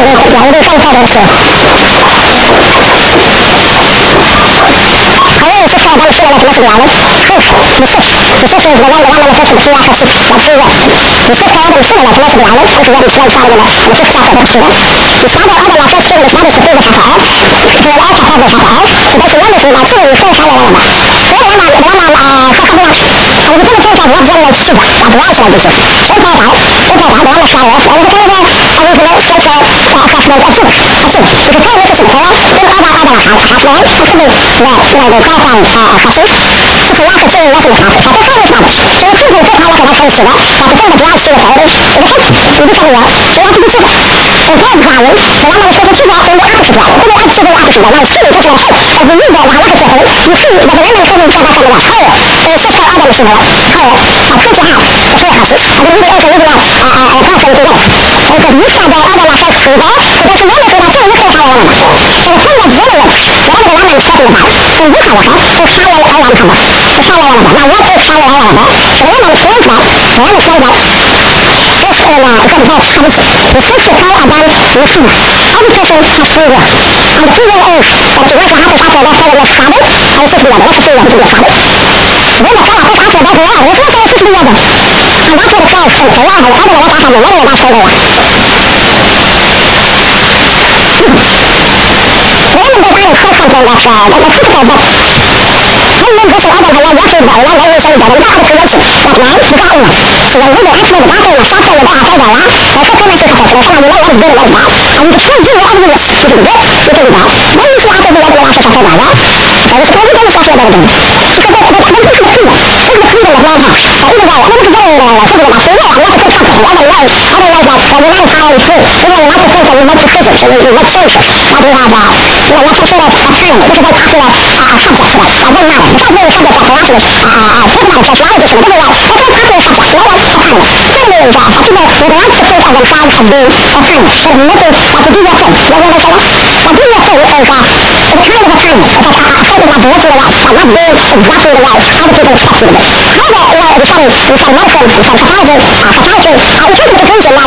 يعني كان هذا الشيء خلينا نشوف هذا الشيء اللي نسمع عنه نشوف الزمان اللي أنا نفسه فيه آخر شيء نشوف هذا الشيء اللي نسمع عنه أنت جاب الشيء صار لنا نشوف شاكر الشيء مش هذا هذا الأساس شيء مش هذا الشيء الحقائق في الآخر هذا الحقائق بس اللي نسمع شيء يكون حاجة ولا لما فقدنا أو بتقول كيف الرب جل الشبع بعد ما أشرب الشيء شيء طبعا ولا شعور أو بتقول أو بتقول شيء كافر الأشوف بتقول مش اسمه كل هذا حفلان وكذا لا كافر خفيف شوف الواحد شيء الناس اللي خافت فتفهم مش معنى فيكون بيكون على كذا خمس شبع فتكون بتلاقي الشيء تعرف وبحس وديك هو وقت بتشبع وكان بعمل فلما بتشوف الشبع اللي عكس شبع كل واحد شبع عكس شبع ما يصير يفكر الحب الجميل على علاقة يصير بدل ما يكون كذا كذا هو شوف هذا مش هو أكيد جهاد وفيه خفيف هذا يجي أنت يجي كافر تجاه أنت بيسمع ده هذا الأساس في ده فبس ما يكون شيء يكون حاجة ولا فكل الجمل ورد العمل الشكل بعد فالبيت على خاص تحاول أول خبر تحاول أول خبر لا لا تحاول أول خبر فلما الكلام ده فلما الكلام ده كان ده خمس وصلت كان أبان نفسه أو كسر تفسيره عند كل الأوف فتجاه حتى حتى ده صار الأصحاب أو شوف بيده لا تفسيره بتجاه أصحابه وإذا كان أعطيك حتى ده الله وصلت على شوف بيده عند أكثر الكاس الله وقبل ما تعرف من ولا بعد صار وإن بيتعرف خلقا من الأشياء ده تفسير البس هل من بس الأدب هو يأتي بأولاد أي شيء ده ده أعرف كل شيء لكن بتاعنا سيولد الأكل بتاعته النشاط اللي بقى كذا لا فكل ما شيء خطأ لكن أنا لا أرد الأرض أو بتكون جزء أرض يكتب ده ده مش يعطي بالأرض ولا شيء خطأ لا فبس كل ده مش عارف أبدا فكده ده كده اللي بنعملها فإذا جاء أنا بقدر شغل العصيرة لا تكون خطأ هذا اللاعب فبناء حاول يكون إذا ما تكون كلمات تكتشف ما تشوف هذا لا تكون أفهم كده العقل خمسة كده أظن معنا بتعرف من الخبر بتاع العقل تسمع التشعير جسم كده لا فكان عقل خمسة لا أفهم كل ده أكيد ورياض تكون أول فعل حبين أفهم فالمثل أتدي يفهم لا مثلا أتدي يفهم أنت بتحاول أفهم أفهم العبوات ولا الرب الضعف ولا هذا كده الشخص ده هذا بيصير مركز بيصير تفاجئ أو كده تكونش لا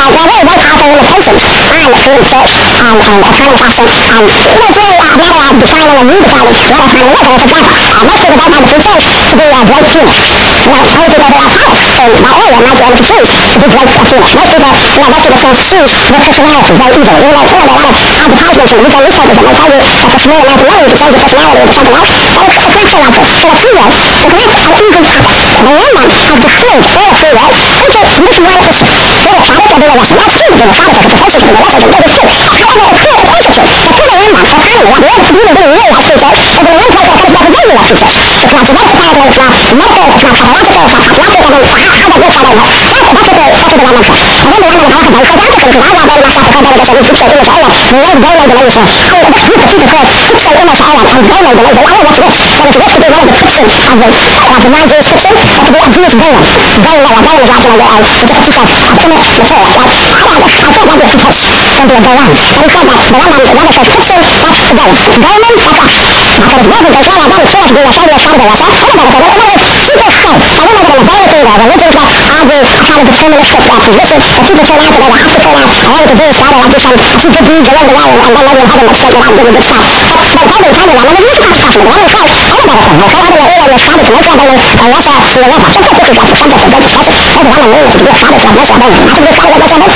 لا حتى من الحسن عن الشيء عن أفهم الحسن عن إذا جاء مرة بفعل ولا بفعل ولا فعل ولا تتلاقى بس إذا بعد ما تنساش تقول يا بلاي فينش لا أو تقول يا أصحاب معقولة ما جاء تنساش تقول بلاي فينش بس إذا لا بس إذا تنساش بتسمعه زي إيجا إلا عاد حاجة مثل إذا لسه إذا ما تاجي تسمعه لا تلاقي تسمعه تسمعه ولا تسمعه لا أو تسمعه لا ثلاثية تسمعه أو إيجا بيانا الدخول هو فيها أنت مش ما يقصد هو صعبة بلا وصل لا تسيب بلا صعبة تتفلسف بلا وصل بلا بسيط هذا الكثير تتفلسف فكذا يمنع فكان وعليها تقول بلا يلي أسيسر وبلا ينفع كانت بعد جيل أسيسر إطلاع جبال تفاعل الإطلاع مرة إطلاع خطواتك أطلاعك هذا بيس عليها فاتت بلا منفع هذا بلا من الحواكب هل كذلك في العادة بين الناس فكذا لك شريك تكسر إلا شعلا من غير دولة بلا يسر هو بس هو تفيد كويس تكسر إلا شعلا عن دولة بلا يسر الأول بس كانت بس كده ولا بتكسر عن ما جيس تكسر فتبقى أجيس دولة ودولة جاءت من الأول وتكسر أبتمر مثال هذا أعتقد هذا يفتحش كان بالدوام فالكذا دوام هذا تكسر دولة دولة فقط ما كانت بعض الدولة بعض الصور جوا شاية شرد وشاء أنا بقى أنا كيف أختار أنا ما بقى الدولة كده ولا نجي نطلع عادي أصلا بتكمل الشكل في الجسم أكيد بسرعة كده حتى كده أنا تدوس على عشان أكيد جدي جوال جوال الله الله هذا الأشياء اللي عندي بالدفاع فالهذا الحاجة اللي أنا مش عارف أنا خايف أنا بقى هو كان هذا الأولى اللي صارت في مكان بين الواسع في الواسع عشان كده كنت في خمسة في البيت الشاشة هذا هو اللي تجي صارت في الواسع بين ما تجي صارت الواسع بين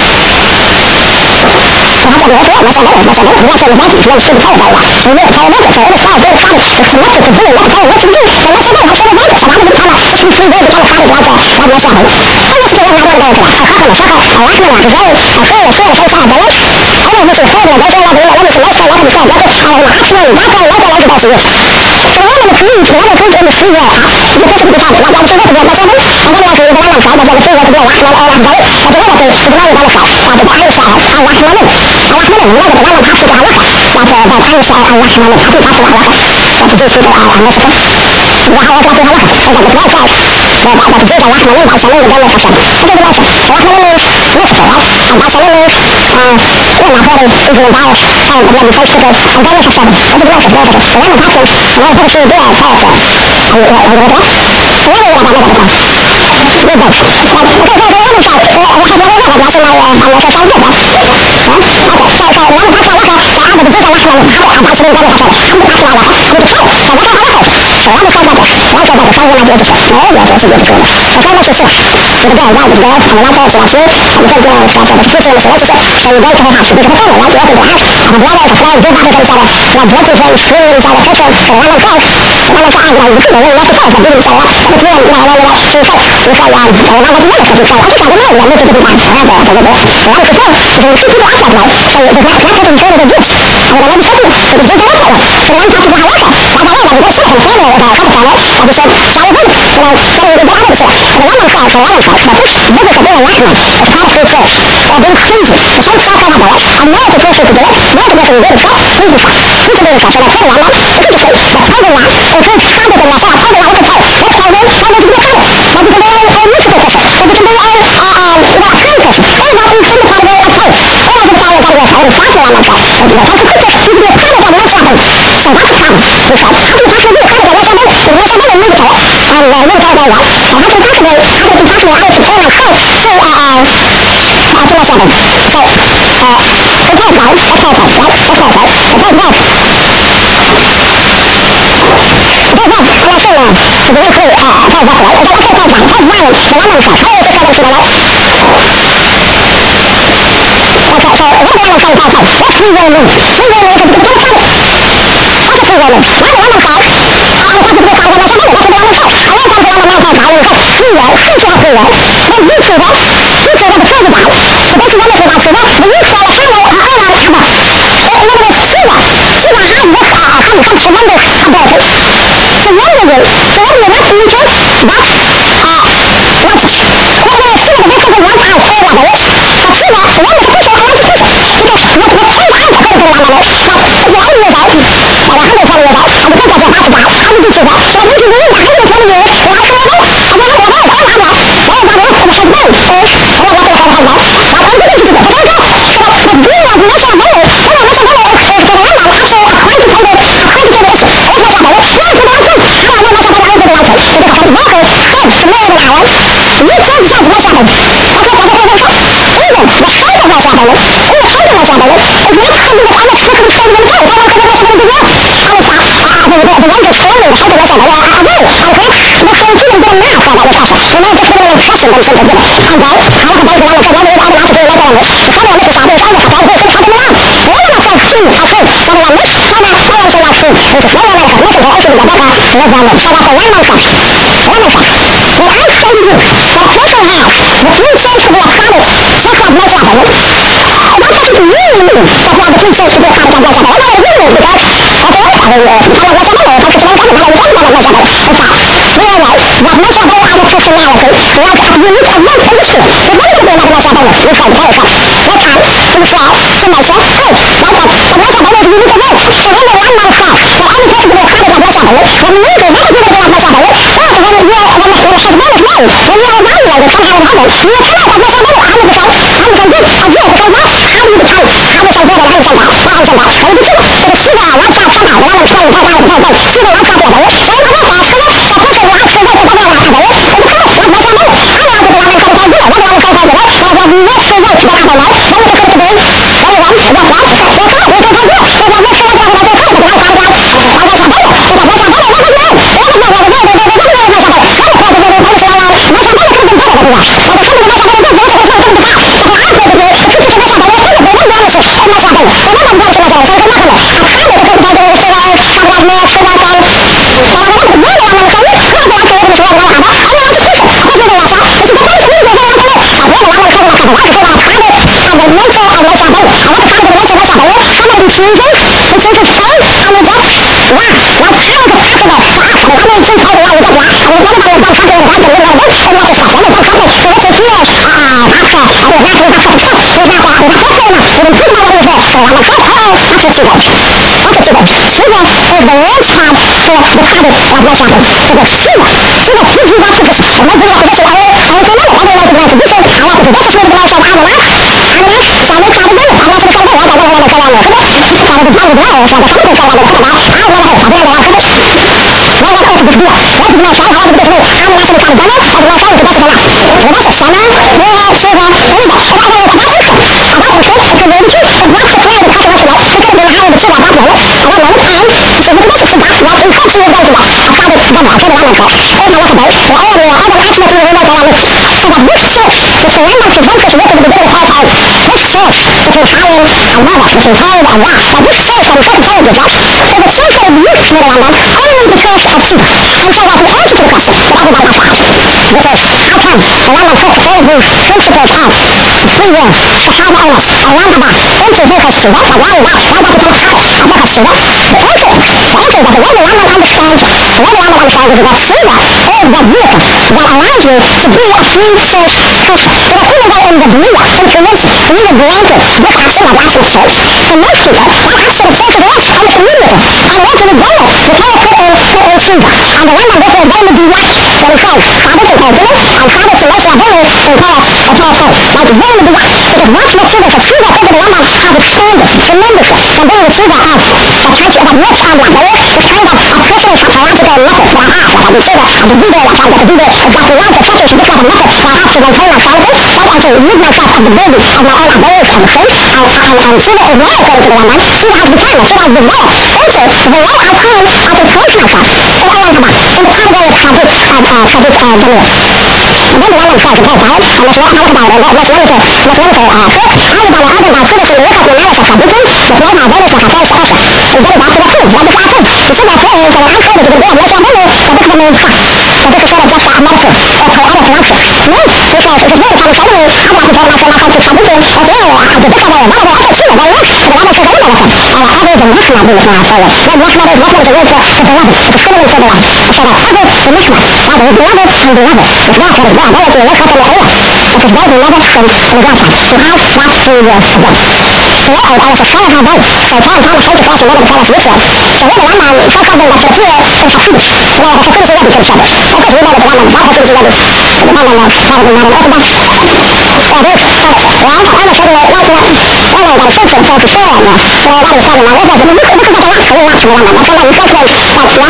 فهذا الواسع ما شاء الله ما شاء الله الواسع اللي بعد في الشيء بتاعه والله في فايدات فايدة صارت غير صارت اختلاف في الدنيا لا فايدة ما تجي فما شاء الله عشان بعد سبعة بنت على اسم في بيت بتاع صارت الواسع بعد ما شاء الله أنا شكرا على الله كده أخاف المشاكل أو أحمل اعتزال أخير يصير في ساعة بلاش أنا مش الخير لا بيت ولا بيت ولا مش الناس ولا مش الناس أو العكس ولا الباقي ولا ولا يجب أسير فأنا مفهوم فأنا كنت المسؤول بكتب بتاعي لا ده مش ده مثلا أنا لا في البلد فهذا ده في وقت ده وأحمل أو أحمل فتجرب في البلد ده لك بعد بحاول ساعة أو أحمل أو أحمل من هذا البلد حتى على بعد بحاول ساعة أو أحمل حتى على فتجيب في الناس وحاول تلاقي على هذا بتلاقي ساعة بعد تجيب على أحمل عشان يقدر يكسر هذا بلاش وأحمل نصف عشان لما أخبر إذن البعض أو قبل بفايش كده أقدر يكسر هذا بلاش وأنا بحكم أنا أخبر في بيع فايش أو الغدرة وأنا يلعب على هذا بالضبط وكذا أنا مش عارف واحد يقول لك عشان أنا كسر جدا بجزء اللحمة من حبة 20 جرام حشرة حبة أكل على حبة الفرق فده كان على خوف فهو مش فاضل لا تقدر تفهم ولا تقدر تفهم ما هو لا تقدر تفهم فكان مش الصح الرجال بعد الجواز أنا لا تقدر تفهم أنا كنت كتير من الشباب فالرجال كان حاسس بكتير لا تقدر تفهم أنا بلا تفهم جدا بعد كده لا دلوقتي في الشغل إن شاء الله كيف ولا الكاف ولا كاف على الكل ولا تفهم تبين إن شاء الله بتقول لا في فرق وفي يعني ولا ما تقدر في فرق أكيد هذا ما ممكن تقول هذا ولا كتير في كتير أصلا لا فبس لا تقدر تفهم الجيش أنا لا بشكل الجيش ده لا فلان تأخذ حواكه بعد لا بقول شيء الثاني وإذا أخذت على هذا شيء شيء ذلك لو كان يبدأ هذا الشيء فلا منفعة ما فيش بدأ كبير اللحمة اختار في الشيء وبالخنزي مشان تسافر هذا أما تكون في الجلد ما تبقى في الجلد صح تنزل صح تنزل بين الكاس ولا تفعل العمل وكل شيء بس هذا الله وكل حاجة الله شاء هذا الله وكل شيء بس هذا تبقى خير ما تبقى مش تكشف ما تبقى إذا أخذت إذا أنت هذا أطفال أنا بتاعي هذا أو فاكر ولا فاكر إذا فاكر تبقى خير ولا ما شاء شباب كامل بالفعل حتى تفاكر بيه خير ولا شباب ولا شباب الميت الميت هذا لا وحتى تفاكر على سبحان الخير شيء أعطينا شباب شيء he was going to work. I found it double. I told the landlord, here's my water bill. The other accident we were going to so that this church, which the landlord could want us to work at the beginning of our time, this church, which was hiring a mother, which was hiring a rock, that this church that we couldn't tell you about, so the church that abused Little London only because of Cuba. And so that the answer to the question that everybody has to ask, which is, how come the landlord took all of these principles of free will, society owners, and roundabout into Vilcos Cuba, but why that became a habit of Vilcos Cuba? The answer is that the way the landlord understands is that Cuba is the vehicle that allows you to be a free church person. So that even though in the Bria information, we were granted this action of Latin's church, for most people, that action of church is lost almost immediately. And once it is done, you cannot put in Cuba. And the landlord therefore is going to do what? What he says, Sabbath and Thanksgiving, and Sabbath and Moshe Rabbeinu in Paul says. Like it's going to do what? Because once the Cuba, for Cuba, over the landlord has expanded tremendously from being the Cuba of a country of a rich landlord, this kind of personal psychological method that I have, like I can say that I can do that, like I can do that, exactly right, etc. So this kind of method that I have to maintain my sanity, right, and to rid myself of the burden of my own abilities and sin, and Cuba is now according to the landlord, Cuba has become, and Cuba has developed into the way I can place myself in Olam Haba, in the category of Chadut Gamir. And then the landlord says, okay, fine, and let's learn about it, let's learn to fit, I will buy the Cuba to look at the knowledge of Chadutim, but now my ability to have also. And then back to the food, that's the food. You see that food, so I'm told you can do it, Moshe Rabbeinu, but this is the main fact. So this is sort of just a metaphor, or poetic connection. No, because if it's really kind of funny, I'm not going to tell myself to Chadutim, or to the book of the Bible, I said, very much, but the Bible says, I don't know, other than Machma being now forward. Well, Machma is a word for beloved, it's a synonym for beloved. So that other than Machma, rather is beloved and beloved. It's God, what is God, Allah to look up in the Allah. It is very beloved from the God side. So how that free will is done. So I was a son of my boy. So Tom Thomas Holt is also one of the Thomas Richard. So when the Rambam says something that appear in Hasidus, you know, Hasidus is ready to each other. Of course, we know that the Rambam is not Hasidus ready. The Rambam is probably not an Orthodox. So this, well, I'm sure that like that should say to say and so that is something like that. But this is like a lot from the Rambam. That's why we first went like one.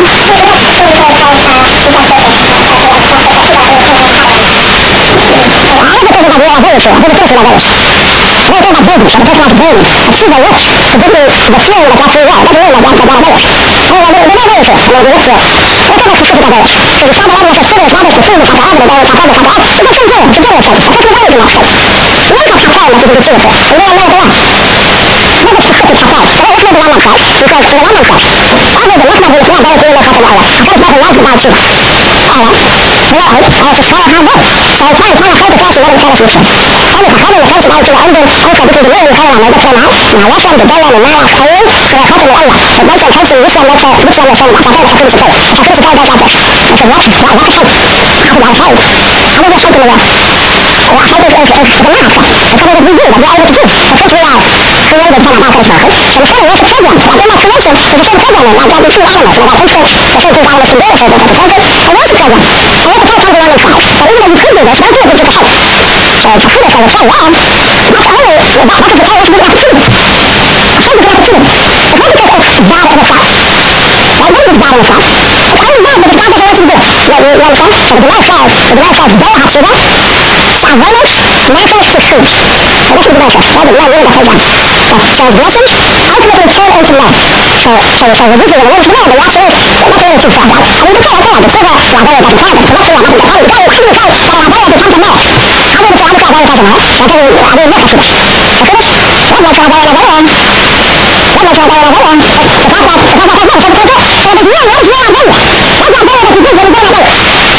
I don't think that we are very sure. I think it's like that. They talk about babies, and they talk about babies. And she's a witch to give me the feeling that that's real. It doesn't mean that that's a witch. They're not very sure. And they're rich. They're talking specific about it. So you start along with a student, not just the student, but the other, it's a public, it's a thing to do with it. It's a thing to do with it. You don't have to tell them that you can do it. And they're not the one. They're the specific supply. So let's make the one myself. Because the one myself, other than what's not really clear, they're doing their stuff in the area. I think it's better not to buy too. Alright. Well, I was just trying to have both. So I was trying to find a person what I'm trying to future. I'm going to come in the person out to the end also because the million color on my different out. Now what's on the dollar and now I'm saying, so I come to the Allah. But most of the person which one let's say, which one let's say, I can't finish the pay. I finish the pay back out there. I said, what the hell? How did I find? How did I find in the world? Well, I think it's the math. It's something that we do, that we're able to do. So since we are created from our backwards market, so the same way it's a program. So I think my creation is the same programming. Like the two elements, like that instinct, the same two elements can do it, so it's a program. And what's the program? And what the program comes along inside. So even though you could do this, don't do it with just a hope. So if I finish on the same wrong, that's only, that is the time which we have to do this. I think we have to do this. It's not because it's bad in itself. Right? What is bad in itself? It's only bad because God doesn't want you to do it. You understand? So the Gemara says, don't have to do it. Salvonus, matters to food. So this is the matter. Right? The Gemara really doesn't say that transgressions ultimately turn into love. So the reason that the Gemara, the answer is, not really too far, right? I mean, it's all. The Torah, the Avaya doesn't say, but it's not clear, nothing. The Avaya doesn't say, but the Avaya becomes a mess. How do you say, I'm Avaya doesn't know? I tell you, I didn't make a finish. A finish? What makes Avaya and Avaya? What makes Avaya and Avaya? It's not that, so there's no Avaya. What's Avaya that you do when you do Avaya?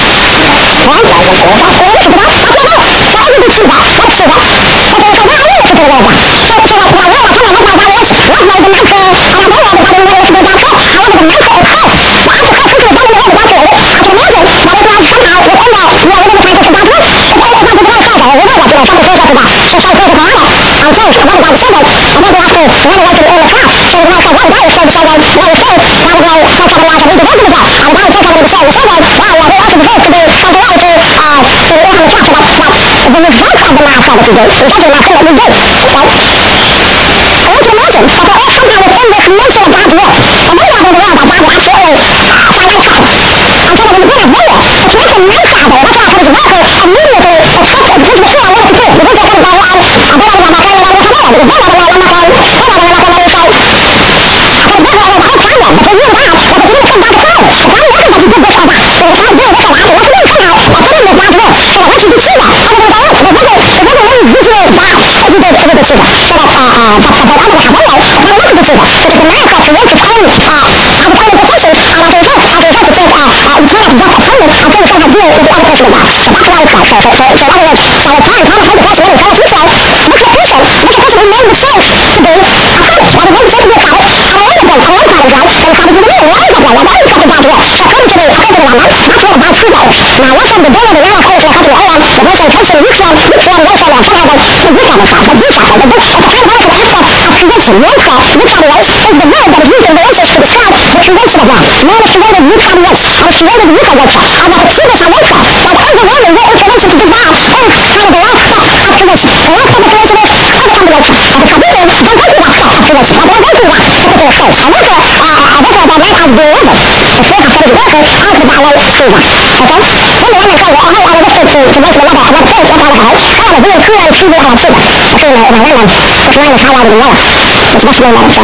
Right? So listen to that. That's Avaya. So I didn't see that. Let's see that. Okay, so now I will listen to the word of God. So I will, I can't make my evaluation. Love knows the answer, and Avaya is not in the way to be done first. However, the answer is first. The answer first is done in the way to God. I can imagine that if now somehow within the, within the context of God's will, it's only as the Divine says, we know that, something says after that. So some says it's harder. I'm saying, I'm going to God the Sunday, and then we have to run away to the end of class. So the Divine says, well, God is saying the Sunday, no, it's saying, God is going to take something like a read the word of the God. And God is taking something to say the Sunday, well, who else is supposed to be something else to the end of the class. So the result of the last Sabbath you do, is actually not something that we do. Right? I want to imagine that there is somehow within this nature of God's will, and maybe not in the world that God will actually find out something. I'm saying that when you bring a video, it's not the nice Sabbath, that's why I put it together, immediately it fits it, because the fear I want it to do. You don't just come by one, I don't know about that, because then I'm not going to say, I put it together, the whole time then, but for you and God, the opportunity to come back to silence. 是不是的，这个把这个海外他们不是的，这个哪个是我去考虑他们的方式这个是这以前比较讨论这个上海只有这个开始的吧，他出来搞那个像我看他们还是开始开始少，不是开始没那么少，是对，我的这个搞，他们搞的但是他们这个没有来搞了，来搞的大多，他可能这个他这个完了，他说把出搞，那我说的这个人开始他这个我说开始你说我说了，他那个是不想的啥，他不想的，他时间是年少，你看我这个没有的，你这个是个啥？我时间是吧？没有时间的你看我，时间的你看我操，我基本上我操，我看着我可能是不知道，看着我他这个是，我看着这个他看不了，他不是咱这个他这个是，我这个他这个好，我这把来他多的，所以他说这个是把我是吧？好的，我们看我还有我是什么什么的，我这个他好，看了这个突然区别好吃的，所以呢，我们我说你看我这个了，我什么时候来的？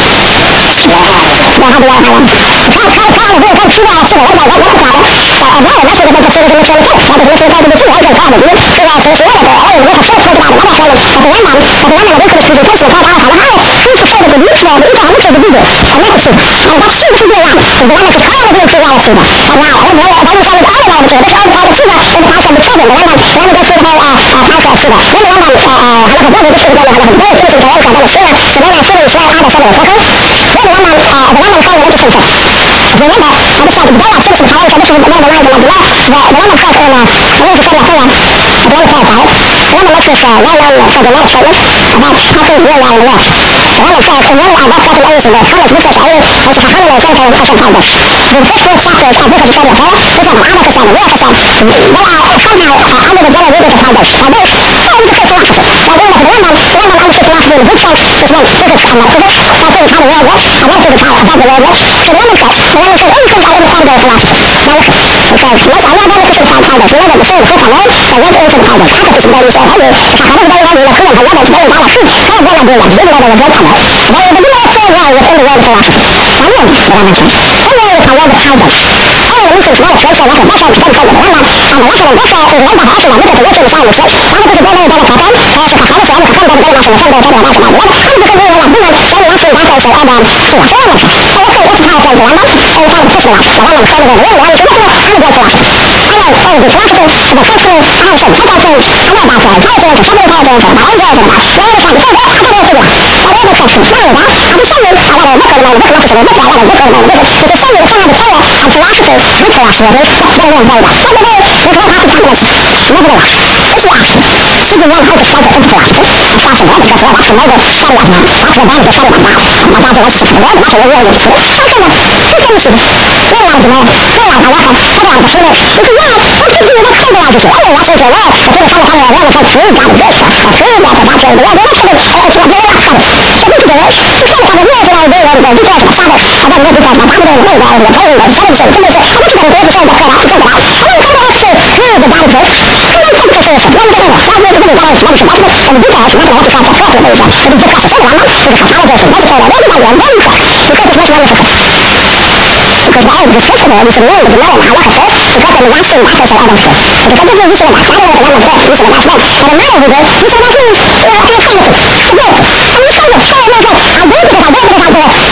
然后这个看了这个看吃的是我不咋的，我说的这个我说他这个这个看的，这个是说的，我说说的我说的，我这个是就是他是说的这个你说的一张这个例子，他那个是，他是不是这样？我那是看了这个是这样是的，我就说的我这个是他的是的，我发现的特别我那个是他是的，我那个还有很多的是的，很多就是我讲的是的，是的是的是他的说的，我那个看我就是说。我们下个礼拜是不是还有什么事情我们来看呢？我是说了，我是说了，我来说了，我们是说来说的，他是我来了，我们说我来是的，他们不是啥人，而且他们来说他是看的，我不是下个他不是说的，我想拿那个想我是想，我上海俺们的家里人是看的，他们我就说了，我们是说是不穿，就是这个看了，这个他这个看的我这个看了，他这个是我们说。我们说，看到我们看到是吧？那我想我们是看的，是那个是很可能，我们是看的，他不是在你说，他们在可能他们在打了是，他们在那边，你们在那边看的，我们不能说我真的我是吧？反正我们说，我看我们看的，我们是说我说我是看的，我说我们还是我们这个是上午是，然后就是我们在那上班，是他好的时候，他们在那上班，他们在那上班，我他们不是我们不能，所以我是拿到是按照是这样的，我看这样子。我看不是了，我让你说的，我什么他们过去了，他们主要是什么开始，然后是他到是他们把这他这个什么他这个哪一个什么，然后上这个他这个这个，我们开始那个他们上面啊我可能是什么就是上面的上面的菜啊，他主要是不主要是我我我我说他是看的是那个不是啊，实际上他是上个不主要是啥什么的，这把什么的上网呢，把什么的上网吧，我把这个是什么的，把这个我有吃，他这个这真是这样子呢，这样子我看他这样子说的，就是我这是我看的呀，就是我说这我这个看的我说吃家的这事，吃家的把这个我这个说别人看的，这不是这个，就说他们我知道这个这叫什么啥的，他们不知道他们那个我承认的，他们是真的是他们知道这个是的，这个他们看到是这个家的人，他们看的是什么的，他们这个当然什么什么的，我们不知道什么的，我就看他说的那个，我们不知道是什么的，就是他的这个，我就说了，我知道我们这个，你看什么什么的。because all of the festival is the world of the law على خطوط وكذا من عشر ل 10 سنوات وكذا تجي يجي لما تعالى ولا لما تروح يجي لما تعالى فلما نعرف ده مش ما في احنا خلص خلاص انا خلص خلاص ما جاء عندنا كده خلاص خلاص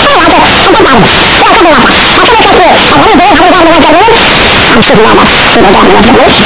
هذا بعد لا كده واحد عشان كده انا ده انا ده I'm sitting on that so that I'm not going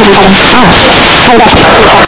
How does